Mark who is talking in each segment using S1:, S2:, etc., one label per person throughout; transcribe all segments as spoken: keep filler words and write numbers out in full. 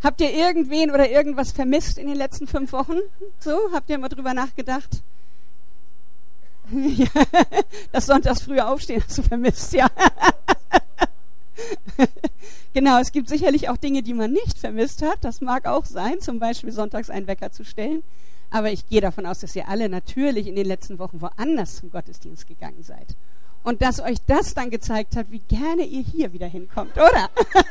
S1: Habt ihr irgendwen oder irgendwas vermisst in den letzten fünf Wochen? So, habt ihr mal drüber nachgedacht? Ja, das sonntags früher aufstehen hast du vermisst, ja. Genau, es gibt sicherlich auch Dinge, die man nicht vermisst hat. Das mag auch sein, zum Beispiel sonntags einen Wecker zu stellen. Aber ich gehe davon aus, dass ihr alle natürlich in den letzten Wochen woanders zum Gottesdienst gegangen seid. Und dass euch das dann gezeigt hat, wie gerne ihr hier wieder hinkommt, oder?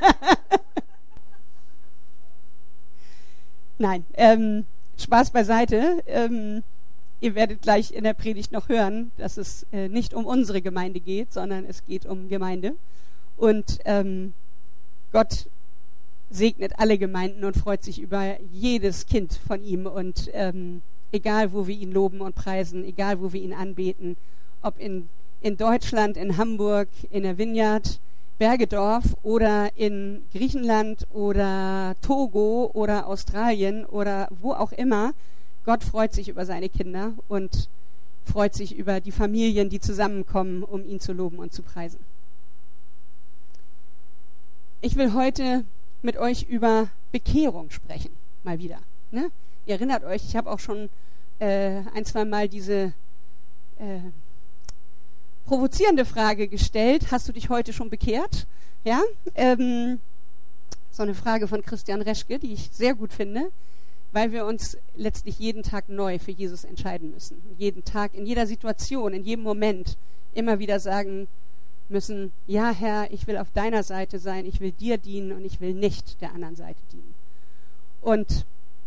S1: Nein, ähm, Spaß beiseite. Ähm, ihr werdet gleich in der Predigt noch hören, dass es äh, nicht um unsere Gemeinde geht, sondern es geht um Gemeinde. Und ähm, Gott segnet alle Gemeinden und freut sich über jedes Kind von ihm. Und ähm, egal, wo wir ihn loben und preisen, egal, wo wir ihn anbeten, ob in, in Deutschland, in Hamburg, in der Vineyard, Bergedorf oder in Griechenland oder Togo oder Australien oder wo auch immer, Gott freut sich über seine Kinder und freut sich über die Familien, die zusammenkommen, um ihn zu loben und zu preisen. Ich will heute mit euch über Bekehrung sprechen, mal wieder. Ne? Ihr erinnert euch, ich habe auch schon äh, ein, zwei Mal diese äh, provozierende Frage gestellt. Hast du dich heute schon bekehrt? Ja, ähm, so eine Frage von Christian Reschke, die ich sehr gut finde, weil wir uns letztlich jeden Tag neu für Jesus entscheiden müssen. Jeden Tag, in jeder Situation, in jedem Moment immer wieder sagen müssen, ja Herr, ich will auf deiner Seite sein, ich will dir dienen und ich will nicht der anderen Seite dienen. Und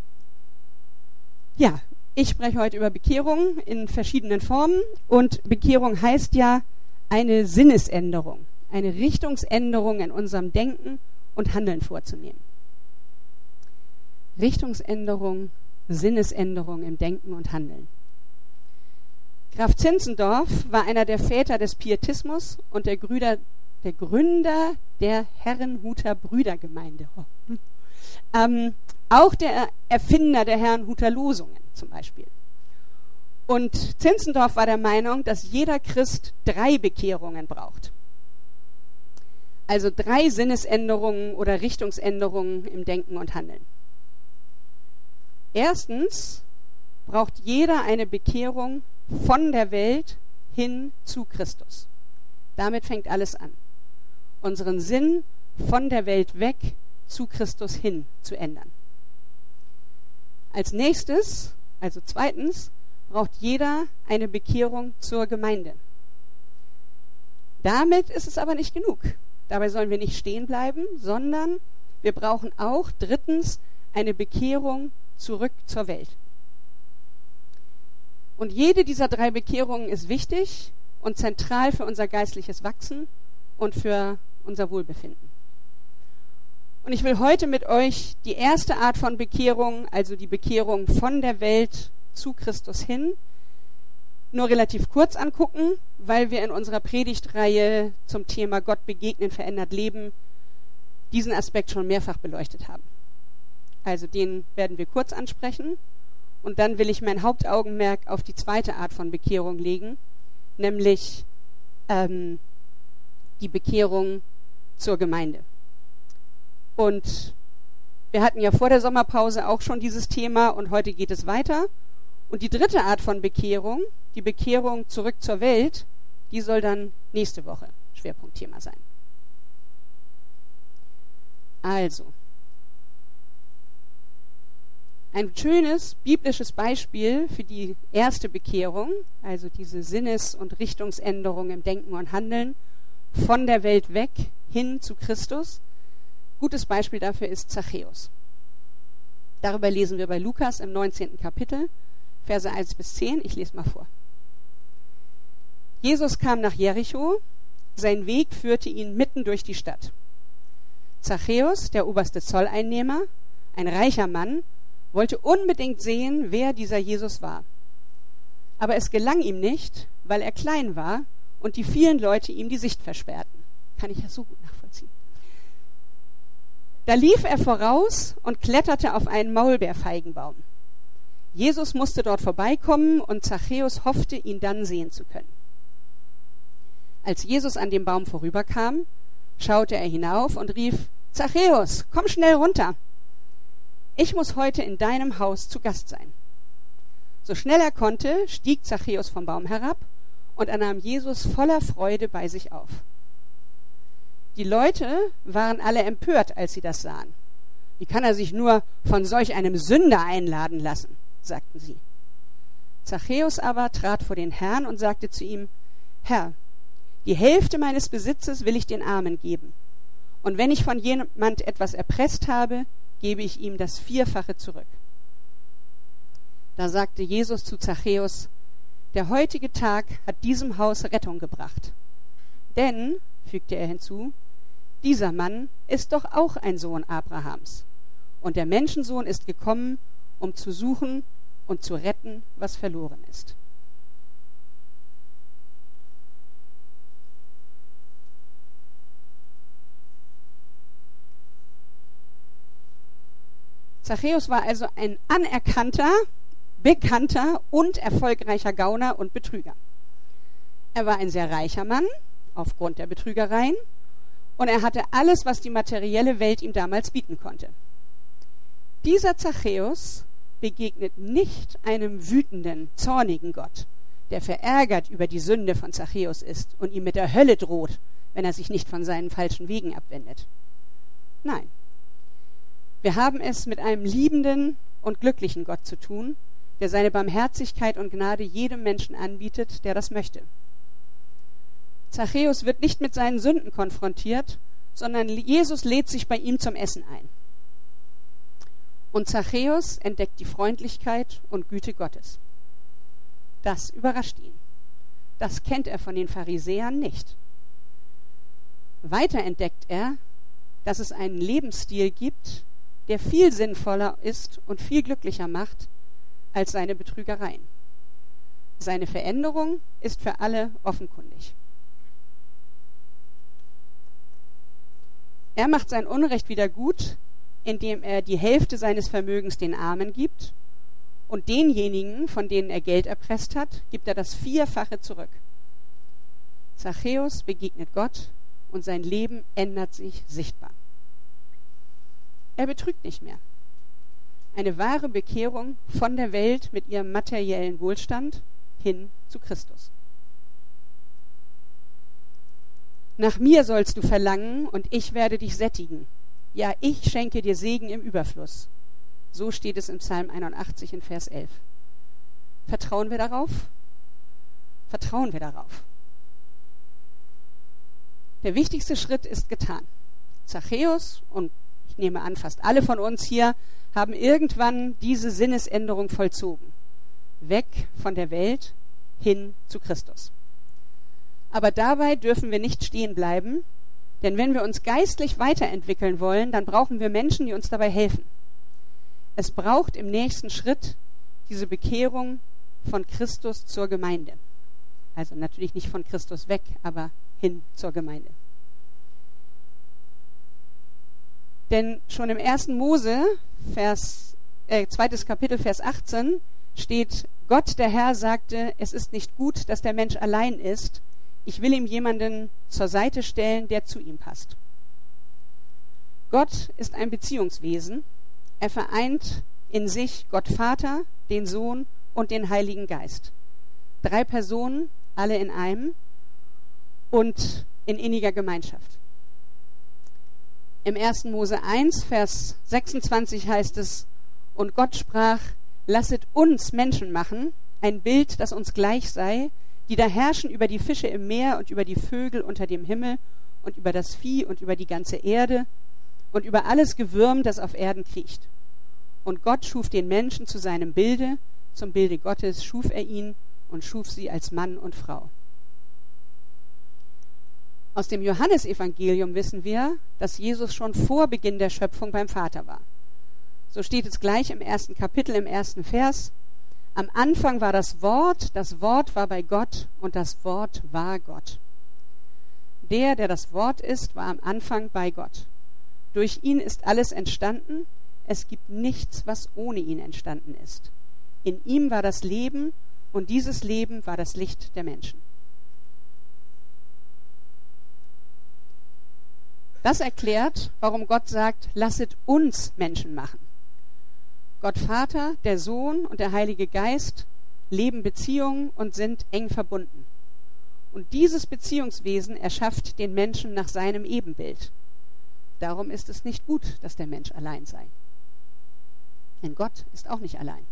S1: ja, ich spreche heute über Bekehrung in verschiedenen Formen und Bekehrung heißt ja eine Sinnesänderung, eine Richtungsänderung in unserem Denken und Handeln vorzunehmen. Richtungsänderung, Sinnesänderung im Denken und Handeln. Graf Zinzendorf war einer der Väter des Pietismus und der, Grüder, der Gründer der Herrenhuter Brüdergemeinde. Oh. Ähm, auch der Erfinder der Herrenhuter Losungen zum Beispiel. Und Zinzendorf war der Meinung, dass jeder Christ drei Bekehrungen braucht. Also drei Sinnesänderungen oder Richtungsänderungen im Denken und Handeln. Erstens braucht jeder eine Bekehrung von der Welt hin zu Christus. Damit fängt alles an. Unseren Sinn von der Welt weg zu Christus hin zu ändern. Als nächstes, also zweitens, braucht jeder eine Bekehrung zur Gemeinde. Damit ist es aber nicht genug. Dabei sollen wir nicht stehen bleiben, sondern wir brauchen auch drittens eine Bekehrung zurück zur Welt. Und jede dieser drei Bekehrungen ist wichtig und zentral für unser geistliches Wachsen und für unser Wohlbefinden. Und ich will heute mit euch die erste Art von Bekehrung, also die Bekehrung von der Welt zu Christus hin, nur relativ kurz angucken, weil wir in unserer Predigtreihe zum Thema Gott begegnen, verändert leben, diesen Aspekt schon mehrfach beleuchtet haben. Also den werden wir kurz ansprechen. Und dann will ich mein Hauptaugenmerk auf die zweite Art von Bekehrung legen, nämlich ähm, die Bekehrung zur Gemeinde. Und wir hatten ja vor der Sommerpause auch schon dieses Thema und heute geht es weiter. Und die dritte Art von Bekehrung, die Bekehrung zurück zur Welt, die soll dann nächste Woche Schwerpunktthema sein. Also, ein schönes biblisches Beispiel für die erste Bekehrung, also diese Sinnes- und Richtungsänderung im Denken und Handeln, von der Welt weg hin zu Christus. Gutes Beispiel dafür ist Zachäus. Darüber lesen wir bei Lukas im neunzehnten Kapitel, Verse eins bis zehn. Ich lese mal vor. Jesus kam nach Jericho, sein Weg führte ihn mitten durch die Stadt. Zachäus, der oberste Zolleinnehmer, ein reicher Mann, wollte unbedingt sehen, wer dieser Jesus war. Aber es gelang ihm nicht, weil er klein war und die vielen Leute ihm die Sicht versperrten. Kann ich ja so gut nachvollziehen. Da lief er voraus und kletterte auf einen Maulbeerfeigenbaum. Jesus musste dort vorbeikommen und Zachäus hoffte, ihn dann sehen zu können. Als Jesus an dem Baum vorüberkam, schaute er hinauf und rief: Zachäus, komm schnell runter! ich muss heute in deinem Haus zu Gast sein. So schnell er konnte, stieg Zachäus vom Baum herab und er nahm Jesus voller Freude bei sich auf. Die Leute waren alle empört, als sie das sahen. Wie kann er sich nur von solch einem Sünder einladen lassen, sagten sie. Zachäus aber trat vor den Herrn und sagte zu ihm, Herr, die Hälfte meines Besitzes will ich den Armen geben. Und wenn ich von jemand etwas erpresst habe, gebe ich ihm das Vierfache zurück. Da sagte Jesus zu Zachäus, der heutige Tag hat diesem Haus Rettung gebracht. Denn, fügte er hinzu, dieser Mann ist doch auch ein Sohn Abrahams. Und der Menschensohn ist gekommen, um zu suchen und zu retten, was verloren ist. Zachäus war also ein anerkannter, bekannter und erfolgreicher Gauner und Betrüger. Er war ein sehr reicher Mann, aufgrund der Betrügereien, und er hatte alles, was die materielle Welt ihm damals bieten konnte. Dieser Zachäus begegnet nicht einem wütenden, zornigen Gott, der verärgert über die Sünde von Zachäus ist und ihm mit der Hölle droht, wenn er sich nicht von seinen falschen Wegen abwendet. Nein, wir haben es mit einem liebenden und glücklichen Gott zu tun, der seine Barmherzigkeit und Gnade jedem Menschen anbietet, der das möchte. Zachäus wird nicht mit seinen Sünden konfrontiert, sondern Jesus lädt sich bei ihm zum Essen ein. Und Zachäus entdeckt die Freundlichkeit und Güte Gottes. Das überrascht ihn. Das kennt er von den Pharisäern nicht. Weiter entdeckt er, dass es einen Lebensstil gibt, der viel sinnvoller ist und viel glücklicher macht als seine Betrügereien. Seine Veränderung ist für alle offenkundig. Er macht sein Unrecht wieder gut, indem er die Hälfte seines Vermögens den Armen gibt, und denjenigen, von denen er Geld erpresst hat, gibt er das Vierfache zurück. Zachäus begegnet Gott und sein Leben ändert sich sichtbar. Er betrügt nicht mehr. Eine wahre Bekehrung von der Welt mit ihrem materiellen Wohlstand hin zu Christus. Nach mir sollst du verlangen, und ich werde dich sättigen. Ja, ich schenke dir Segen im Überfluss. So steht es im Psalm einundachtzig in Vers elf. Vertrauen wir darauf? Vertrauen wir darauf. Der wichtigste Schritt ist getan. Zachäus und ich nehme an, fast alle von uns hier haben irgendwann diese Sinnesänderung vollzogen. Weg von der Welt hin zu Christus. Aber dabei dürfen wir nicht stehen bleiben, denn wenn wir uns geistlich weiterentwickeln wollen, dann brauchen wir Menschen, die uns dabei helfen. Es braucht im nächsten Schritt diese Bekehrung von Christus zur Gemeinde. Also natürlich nicht von Christus weg, aber hin zur Gemeinde. Denn schon im ersten Mose, Vers, äh, zweites Kapitel, Vers achtzehn, steht, Gott, der Herr, sagte, es ist nicht gut, dass der Mensch allein ist. Ich will ihm jemanden zur Seite stellen, der zu ihm passt. Gott ist ein Beziehungswesen. Er vereint in sich Gott Vater, den Sohn und den Heiligen Geist. Drei Personen, alle in einem und in inniger Gemeinschaft. Im ersten Mose eins, Vers sechsundzwanzig heißt es, und Gott sprach, lasset uns Menschen machen, ein Bild, das uns gleich sei, die da herrschen über die Fische im Meer und über die Vögel unter dem Himmel und über das Vieh und über die ganze Erde und über alles Gewürm, das auf Erden kriecht. Und Gott schuf den Menschen zu seinem Bilde, zum Bilde Gottes schuf er ihn und schuf sie als Mann und Frau. Aus dem Johannesevangelium wissen wir, dass Jesus schon vor Beginn der Schöpfung beim Vater war. So steht es gleich im ersten Kapitel, im ersten Vers. Am Anfang war das Wort, das Wort war bei Gott und das Wort war Gott. Der, der das Wort ist, war am Anfang bei Gott. Durch ihn ist alles entstanden, es gibt nichts, was ohne ihn entstanden ist. In ihm war das Leben und dieses Leben war das Licht der Menschen. Das erklärt, warum Gott sagt, lasset uns Menschen machen. Gott Vater, der Sohn und der Heilige Geist leben Beziehungen und sind eng verbunden. Und dieses Beziehungswesen erschafft den Menschen nach seinem Ebenbild. Darum ist es nicht gut, dass der Mensch allein sei. Denn Gott ist auch nicht allein.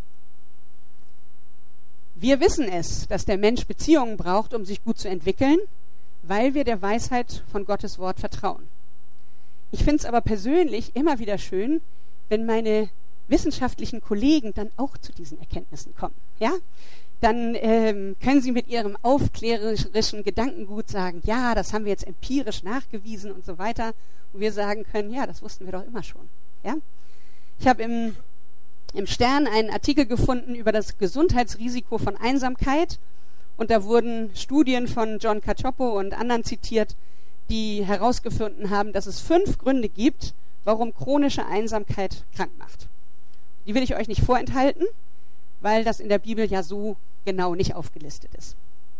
S1: Wir wissen es, dass der Mensch Beziehungen braucht, um sich gut zu entwickeln, weil wir der Weisheit von Gottes Wort vertrauen. Ich finde es aber persönlich immer wieder schön, wenn meine wissenschaftlichen Kollegen dann auch zu diesen Erkenntnissen kommen. Ja? Dann ähm, können sie mit ihrem aufklärerischen Gedankengut sagen, ja, das haben wir jetzt empirisch nachgewiesen und so weiter. Und wir sagen können, ja, das wussten wir doch immer schon. Ja? Ich habe im, im Stern einen Artikel gefunden über das Gesundheitsrisiko von Einsamkeit. Und da wurden Studien von John Cacioppo und anderen zitiert, die herausgefunden haben, dass es fünf Gründe gibt, warum chronische Einsamkeit krank macht. Die will ich euch nicht vorenthalten, weil das in der Bibel ja so genau nicht aufgelistet ist.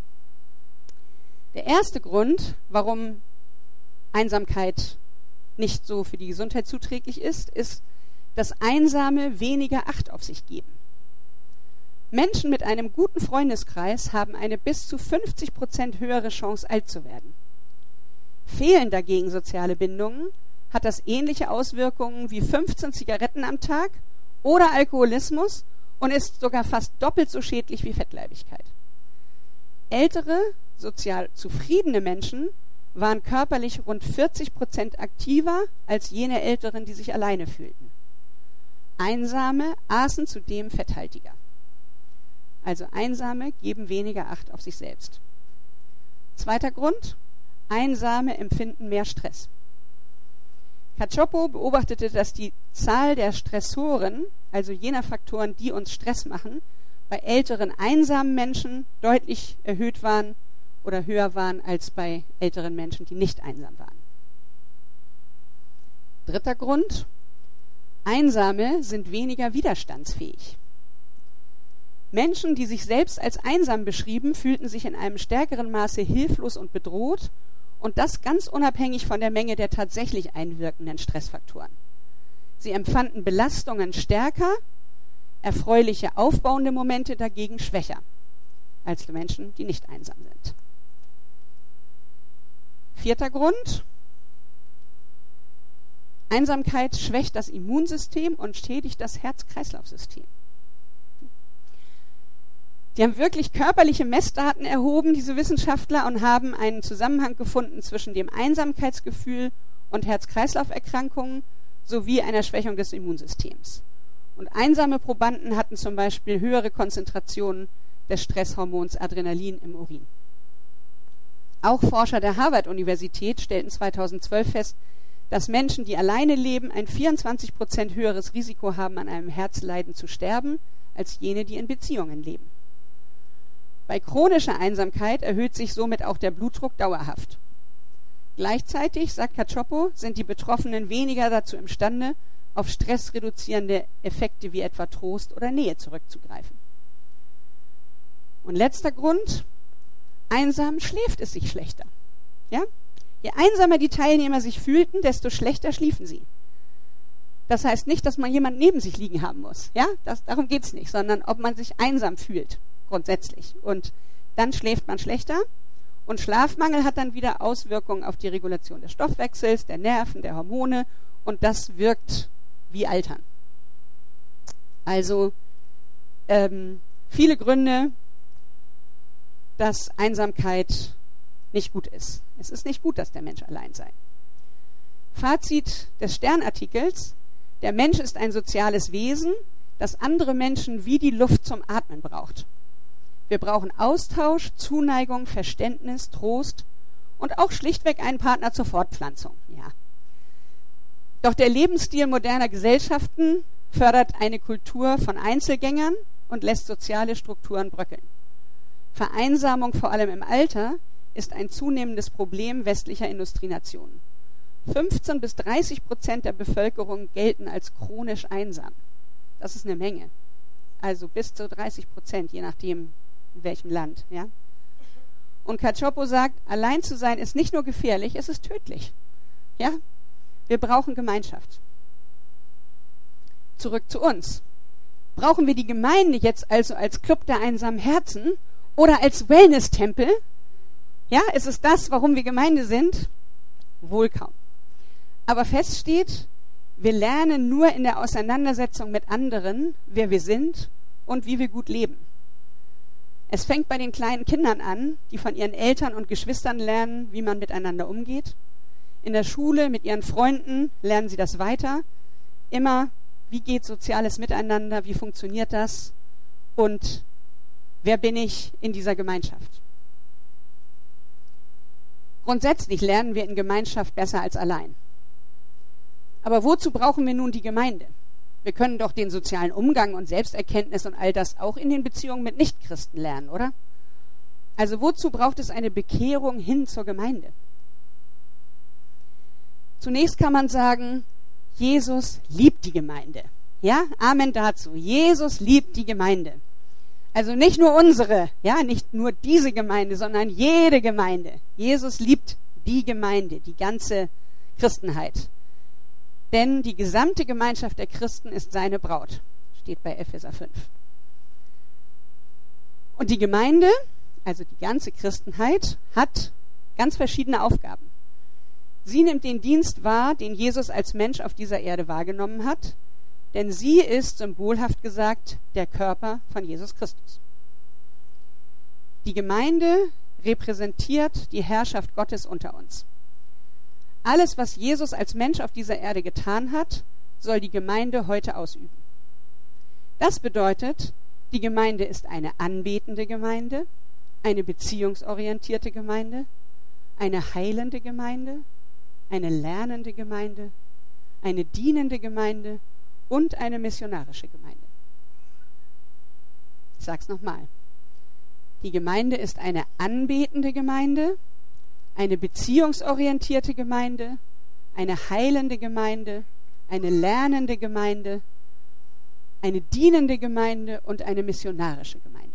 S1: Der erste Grund, warum Einsamkeit nicht so für die Gesundheit zuträglich ist, ist, dass Einsame weniger Acht auf sich geben. Menschen mit einem guten Freundeskreis haben eine bis zu fünfzig Prozent höhere Chance, alt zu werden. Fehlen dagegen soziale Bindungen, hat das ähnliche Auswirkungen wie fünfzehn Zigaretten am Tag oder Alkoholismus und ist sogar fast doppelt so schädlich wie Fettleibigkeit. Ältere, sozial zufriedene Menschen waren körperlich rund vierzig Prozent aktiver als jene Älteren, die sich alleine fühlten. Einsame aßen zudem fetthaltiger. Also Einsame geben weniger Acht auf sich selbst. Zweiter Grund: Einsame empfinden mehr Stress. Cacioppo beobachtete, dass die Zahl der Stressoren, also jener Faktoren, die uns Stress machen, bei älteren einsamen Menschen deutlich erhöht waren oder höher waren als bei älteren Menschen, die nicht einsam waren. Dritter Grund: Einsame sind weniger widerstandsfähig. Menschen, die sich selbst als einsam beschrieben, fühlten sich in einem stärkeren Maße hilflos und bedroht, und das ganz unabhängig von der Menge der tatsächlich einwirkenden Stressfaktoren. Sie empfanden Belastungen stärker, erfreuliche aufbauende Momente dagegen schwächer als die Menschen, die nicht einsam sind. Vierter Grund: Einsamkeit schwächt das Immunsystem und schädigt das Herz-Kreislauf-System. Die haben wirklich körperliche Messdaten erhoben, diese Wissenschaftler, und haben einen Zusammenhang gefunden zwischen dem Einsamkeitsgefühl und Herz-Kreislauf-Erkrankungen sowie einer Schwächung des Immunsystems. Und einsame Probanden hatten zum Beispiel höhere Konzentrationen des Stresshormons Adrenalin im Urin. Auch Forscher der Harvard-Universität stellten zweitausendzwölf fest, dass Menschen, die alleine leben, ein vierundzwanzig Prozent höheres Risiko haben, an einem Herzleiden zu sterben, als jene, die in Beziehungen leben. Bei chronischer Einsamkeit erhöht sich somit auch der Blutdruck dauerhaft. Gleichzeitig, sagt Cacioppo, sind die Betroffenen weniger dazu imstande, auf stressreduzierende Effekte wie etwa Trost oder Nähe zurückzugreifen. Und letzter Grund: Einsam schläft es sich schlechter. Ja? Je einsamer die Teilnehmer sich fühlten, desto schlechter schliefen sie. Das heißt nicht, dass man jemanden neben sich liegen haben muss. Ja? Das, darum geht es nicht, sondern ob man sich einsam fühlt. Grundsätzlich. Und dann schläft man schlechter, und Schlafmangel hat dann wieder Auswirkungen auf die Regulation des Stoffwechsels, der Nerven, der Hormone, und das wirkt wie Altern. Also ähm, viele Gründe, dass Einsamkeit nicht gut ist. Es ist nicht gut, dass der Mensch allein sei. Fazit des Sternartikels: Der Mensch ist ein soziales Wesen, das andere Menschen wie die Luft zum Atmen braucht. Wir brauchen Austausch, Zuneigung, Verständnis, Trost und auch schlichtweg einen Partner zur Fortpflanzung. Ja. Doch der Lebensstil moderner Gesellschaften fördert eine Kultur von Einzelgängern und lässt soziale Strukturen bröckeln. Vereinsamung, vor allem im Alter, ist ein zunehmendes Problem westlicher Industrienationen. fünfzehn bis dreißig Prozent der Bevölkerung gelten als chronisch einsam. Das ist eine Menge. Also bis zu dreißig Prozent, je nachdem in welchem Land. Ja? Und Cacioppo sagt, allein zu sein ist nicht nur gefährlich, es ist tödlich. Ja? Wir brauchen Gemeinschaft. zurück zu uns. Brauchen wir die Gemeinde jetzt also als Club der einsamen Herzen oder als Wellness-Tempel? Ja, ist es das, warum wir Gemeinde sind? Wohl kaum. Aber fest steht, wir lernen nur in der Auseinandersetzung mit anderen, wer wir sind und wie wir gut leben. Es fängt bei den kleinen Kindern an, die von ihren Eltern und Geschwistern lernen, wie man miteinander umgeht. In der Schule mit ihren Freunden lernen sie das weiter. Immer, wie geht soziales Miteinander, wie funktioniert das und wer bin ich in dieser Gemeinschaft? Grundsätzlich lernen wir in Gemeinschaft besser als allein. Aber wozu brauchen wir nun die Gemeinde? Wir können doch den sozialen Umgang und Selbsterkenntnis und all das auch in den Beziehungen mit Nichtchristen lernen, oder? Also wozu braucht es eine Bekehrung hin zur Gemeinde? Zunächst kann man sagen, Jesus liebt die Gemeinde. Ja, Amen dazu. Jesus liebt die Gemeinde. Also nicht nur unsere, ja, nicht nur diese Gemeinde, sondern jede Gemeinde. Jesus liebt die Gemeinde, die ganze Christenheit. Denn die gesamte Gemeinschaft der Christen ist seine Braut. Steht bei Epheser fünf. Und die Gemeinde, also die ganze Christenheit, hat ganz verschiedene Aufgaben. Sie nimmt den Dienst wahr, den Jesus als Mensch auf dieser Erde wahrgenommen hat, denn sie ist, symbolhaft gesagt, der Körper von Jesus Christus. Die Gemeinde repräsentiert die Herrschaft Gottes unter uns. Alles, was Jesus als Mensch auf dieser Erde getan hat, soll die Gemeinde heute ausüben. Das bedeutet, die Gemeinde ist eine anbetende Gemeinde, eine beziehungsorientierte Gemeinde, eine heilende Gemeinde, eine lernende Gemeinde, eine dienende Gemeinde und eine missionarische Gemeinde. Ich sage es nochmal. Die Gemeinde ist eine anbetende Gemeinde, eine beziehungsorientierte Gemeinde, eine heilende Gemeinde, eine lernende Gemeinde, eine dienende Gemeinde und eine missionarische Gemeinde.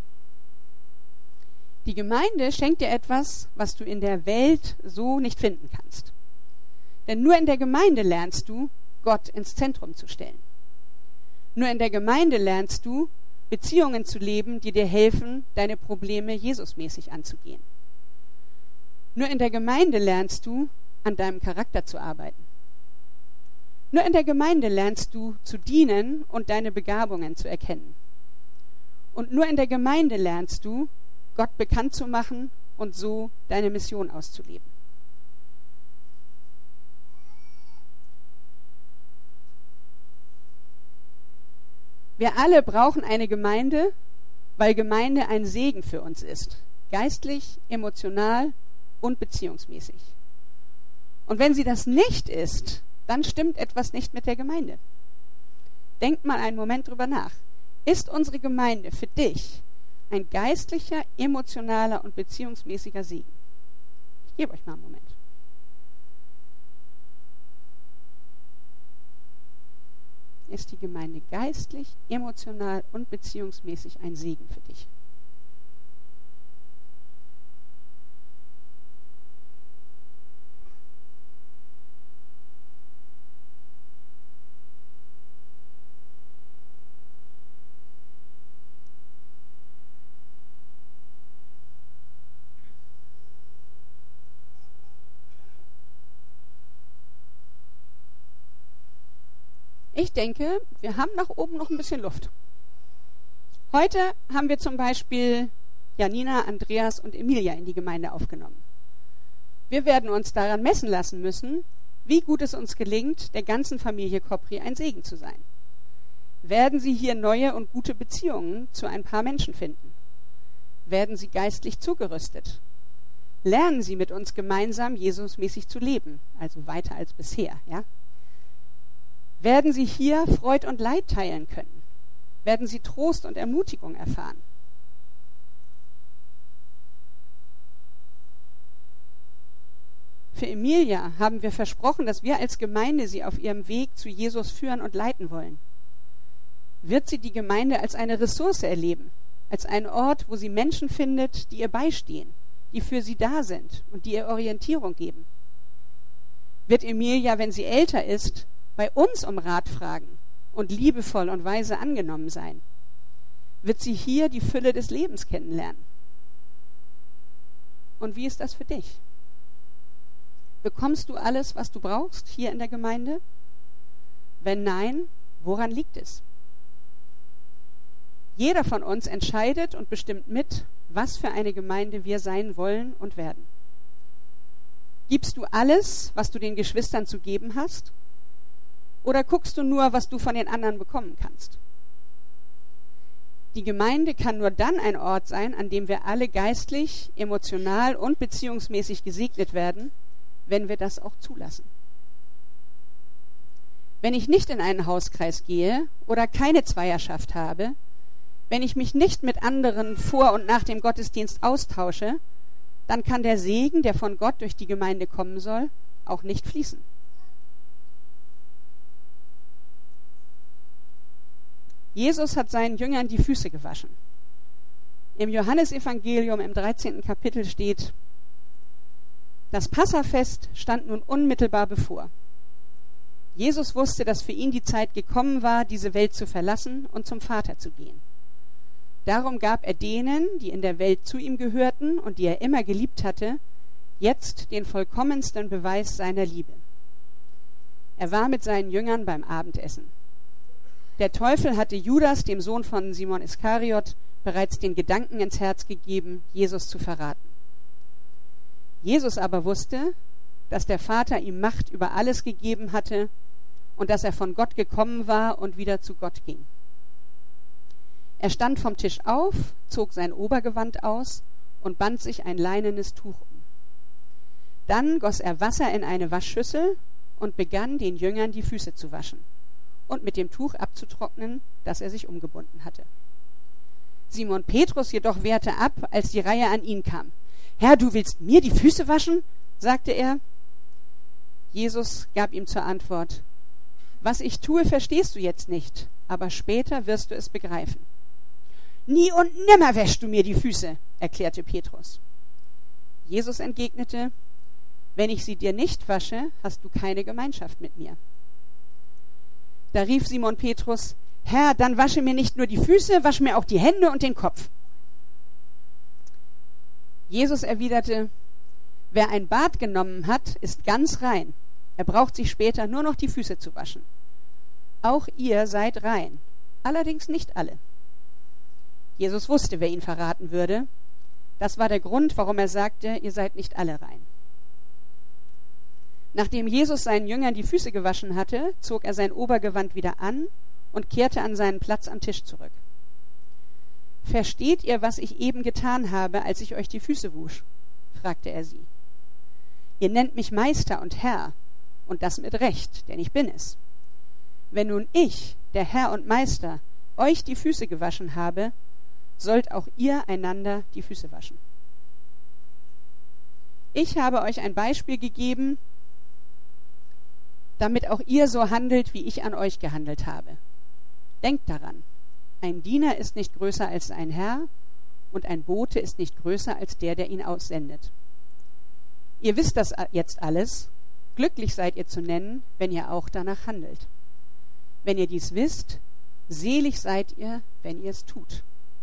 S1: Die Gemeinde schenkt dir etwas, was du in der Welt so nicht finden kannst. Denn nur in der Gemeinde lernst du, Gott ins Zentrum zu stellen. Nur in der Gemeinde lernst du, Beziehungen zu leben, die dir helfen, deine Probleme Jesusmäßig anzugehen. Nur in der Gemeinde lernst du, an deinem Charakter zu arbeiten. Nur in der Gemeinde lernst du zu dienen und deine Begabungen zu erkennen. Und nur in der Gemeinde lernst du, Gott bekannt zu machen und so deine Mission auszuleben. Wir alle brauchen eine Gemeinde, weil Gemeinde ein Segen für uns ist, geistlich, emotional und beziehungsmäßig. Und wenn sie das nicht ist, dann stimmt etwas nicht mit der Gemeinde. Denkt mal einen Moment drüber nach. Ist unsere Gemeinde für dich ein geistlicher, emotionaler und beziehungsmäßiger Segen? Ich gebe euch mal einen Moment. Ist die Gemeinde geistlich, emotional und beziehungsmäßig ein Segen für dich? Ich denke, wir haben nach oben noch ein bisschen Luft. Heute haben wir zum Beispiel Janina, Andreas und Emilia in die Gemeinde aufgenommen. Wir werden uns daran messen lassen müssen, wie gut es uns gelingt, der ganzen Familie Kopri ein Segen zu sein. Werden sie hier neue und gute Beziehungen zu ein paar Menschen finden? Werden sie geistlich zugerüstet? Lernen sie mit uns gemeinsam Jesusmäßig zu leben, also weiter als bisher, ja? Werden sie hier Freud und Leid teilen können? Werden sie Trost und Ermutigung erfahren? Für Emilia haben wir versprochen, dass wir als Gemeinde sie auf ihrem Weg zu Jesus führen und leiten wollen. Wird sie die Gemeinde als eine Ressource erleben, als einen Ort, wo sie Menschen findet, die ihr beistehen, die für sie da sind und die ihr Orientierung geben? Wird Emilia, wenn sie älter ist, bei uns um Rat fragen und liebevoll und weise angenommen sein, wird sie hier die Fülle des Lebens kennenlernen. Und wie ist das für dich? Bekommst du alles, was du brauchst hier in der Gemeinde? Wenn nein, woran liegt es? Jeder von uns entscheidet und bestimmt mit, was für eine Gemeinde wir sein wollen und werden. Gibst du alles, was du den Geschwistern zu geben hast? Oder guckst du nur, was du von den anderen bekommen kannst? Die Gemeinde kann nur dann ein Ort sein, an dem wir alle geistlich, emotional und beziehungsmäßig gesegnet werden, wenn wir das auch zulassen. Wenn ich nicht in einen Hauskreis gehe oder keine Zweierschaft habe, wenn ich mich nicht mit anderen vor und nach dem Gottesdienst austausche, dann kann der Segen, der von Gott durch die Gemeinde kommen soll, auch nicht fließen. Jesus hat seinen Jüngern die Füße gewaschen. Im Johannesevangelium im dreizehnten Kapitel steht: Das Passafest stand nun unmittelbar bevor. Jesus wusste, dass für ihn die Zeit gekommen war, diese Welt zu verlassen und zum Vater zu gehen. Darum gab er denen, die in der Welt zu ihm gehörten und die er immer geliebt hatte, jetzt den vollkommensten Beweis seiner Liebe. Er war mit seinen Jüngern beim Abendessen. Der Teufel hatte Judas, dem Sohn von Simon Iskariot, bereits den Gedanken ins Herz gegeben, Jesus zu verraten. Jesus aber wusste, dass der Vater ihm Macht über alles gegeben hatte und dass er von Gott gekommen war und wieder zu Gott ging. Er stand vom Tisch auf, zog sein Obergewand aus und band sich ein leinenes Tuch um. Dann goss er Wasser in eine Waschschüssel und begann, den Jüngern die Füße zu waschen und mit dem Tuch abzutrocknen, das er sich umgebunden hatte. Simon Petrus jedoch wehrte ab, als die Reihe an ihn kam. »Herr, du willst mir die Füße waschen?« sagte er. Jesus gab ihm zur Antwort: »Was ich tue, verstehst du jetzt nicht, aber später wirst du es begreifen.« »Nie und nimmer wäschst du mir die Füße«, erklärte Petrus. Jesus entgegnete: »Wenn ich sie dir nicht wasche, hast du keine Gemeinschaft mit mir.« Da rief Simon Petrus: »Herr, dann wasche mir nicht nur die Füße, wasch mir auch die Hände und den Kopf.« Jesus erwiderte: »Wer ein Bad genommen hat, ist ganz rein. Er braucht sich später nur noch die Füße zu waschen. Auch ihr seid rein, allerdings nicht alle.« Jesus wusste, wer ihn verraten würde. Das war der Grund, warum er sagte, ihr seid nicht alle rein. Nachdem Jesus seinen Jüngern die Füße gewaschen hatte, zog er sein Obergewand wieder an und kehrte an seinen Platz am Tisch zurück. »Versteht ihr, was ich eben getan habe, als ich euch die Füße wusch?« fragte er sie. »Ihr nennt mich Meister und Herr, und das mit Recht, denn ich bin es. Wenn nun ich, der Herr und Meister, euch die Füße gewaschen habe, sollt auch ihr einander die Füße waschen. Ich habe euch ein Beispiel gegeben, damit auch ihr so handelt, wie ich an euch gehandelt habe. Denkt daran, ein Diener ist nicht größer als ein Herr und ein Bote ist nicht größer als der, der ihn aussendet. Ihr wisst das jetzt alles, glücklich seid ihr zu nennen, wenn ihr auch danach handelt. Wenn ihr dies wisst, selig seid ihr, wenn ihr es tut.«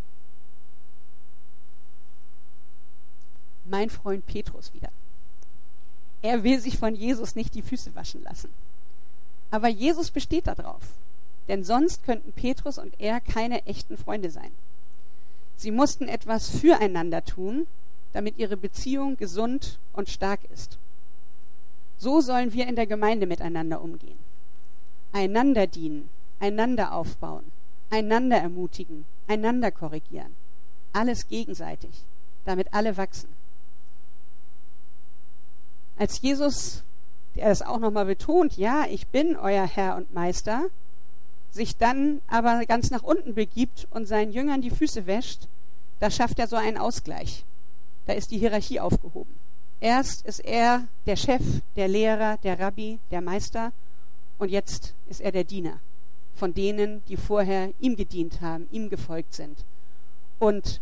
S1: Mein Freund Petrus wieder. Er will sich von Jesus nicht die Füße waschen lassen. Aber Jesus besteht darauf, denn sonst könnten Petrus und er keine echten Freunde sein. Sie mussten etwas füreinander tun, damit ihre Beziehung gesund und stark ist. So sollen wir in der Gemeinde miteinander umgehen. Einander dienen, einander aufbauen, einander ermutigen, einander korrigieren. Alles gegenseitig, damit alle wachsen. Als Jesus, der das auch nochmal betont, ja, ich bin euer Herr und Meister, sich dann aber ganz nach unten begibt und seinen Jüngern die Füße wäscht, da schafft er so einen Ausgleich. Da ist die Hierarchie aufgehoben. Erst ist er der Chef, der Lehrer, der Rabbi, der Meister und jetzt ist er der Diener von denen, die vorher ihm gedient haben, ihm gefolgt sind. Und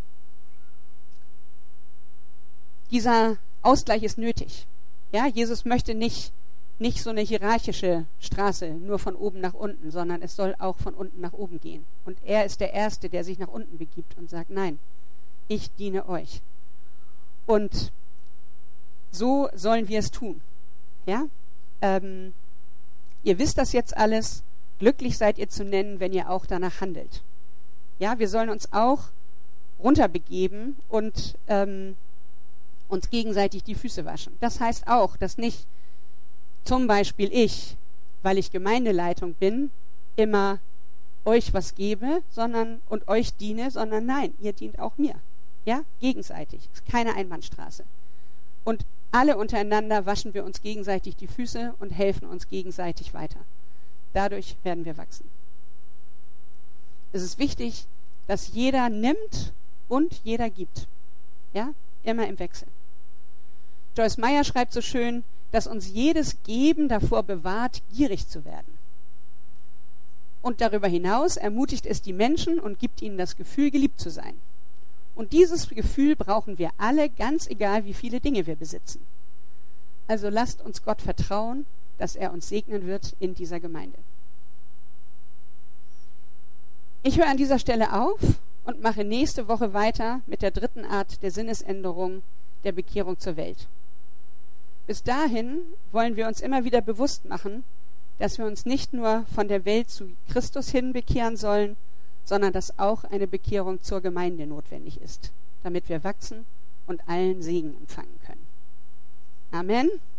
S1: dieser Ausgleich ist nötig. Ja, Jesus möchte nicht nicht so eine hierarchische Straße, nur von oben nach unten, sondern es soll auch von unten nach oben gehen. Und er ist der Erste, der sich nach unten begibt und sagt, nein, ich diene euch. Und so sollen wir es tun. Ja? Ähm, ihr wisst das jetzt alles. Glücklich seid ihr zu nennen, wenn ihr auch danach handelt. Ja, wir sollen uns auch runterbegeben und ähm, uns gegenseitig die Füße waschen. Das heißt auch, dass nicht zum Beispiel ich, weil ich Gemeindeleitung bin, immer euch was gebe, sondern und euch diene, sondern nein, ihr dient auch mir. Ja, gegenseitig. Ist keine Einbahnstraße. Und alle untereinander waschen wir uns gegenseitig die Füße und helfen uns gegenseitig weiter. Dadurch werden wir wachsen. Es ist wichtig, dass jeder nimmt und jeder gibt. Ja, immer im Wechsel. Joyce Meyer schreibt so schön, dass uns jedes Geben davor bewahrt, gierig zu werden. Und darüber hinaus ermutigt es die Menschen und gibt ihnen das Gefühl, geliebt zu sein. Und dieses Gefühl brauchen wir alle, ganz egal, wie viele Dinge wir besitzen. Also lasst uns Gott vertrauen, dass er uns segnen wird in dieser Gemeinde. Ich höre an dieser Stelle auf und mache nächste Woche weiter mit der dritten Art der Sinnesänderung, der Bekehrung zur Welt. Bis dahin wollen wir uns immer wieder bewusst machen, dass wir uns nicht nur von der Welt zu Christus hin bekehren sollen, sondern dass auch eine Bekehrung zur Gemeinde notwendig ist, damit wir wachsen und allen Segen empfangen können. Amen.